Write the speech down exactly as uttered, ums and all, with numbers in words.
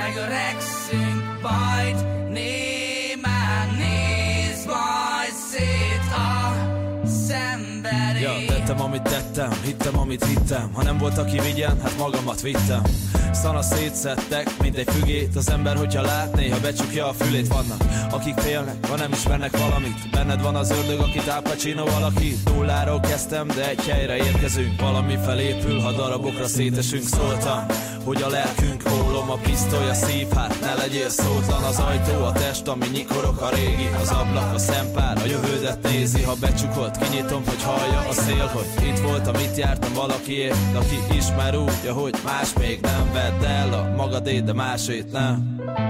megöregszünk, bajt némán néz majd szét a szenvedély. Ja, tettem, amit tettem, hittem, amit hittem. Ha nem volt, aki vigyen, hát magamat vittem. Szana szétszedtek, mint egy fügét. Az ember, hogyha lát, néha becsukja a fülét. Vannak, akik félnek, ha nem ismernek valamit. Benned van az ördög, akit Al Pacino valaki. Nulláról kezdtem, de egy helyre érkezünk. Valami felépül, ha darabokra szétesünk. Szóltam, hogy a lelkünk ólom, a pisztoly, a szív, hát ne legyél szótlan. Az ajtó, a test, ami nyikorok, a régi. Az ablak, a szempár, a jövődet nézi. Ha becsukod, kinyitom, hogy hallja a szél, hogy itt voltam, itt jártam valakiért. Aki ismer úgy, hogy más még nem. Vedd el a magadét, de másét nem.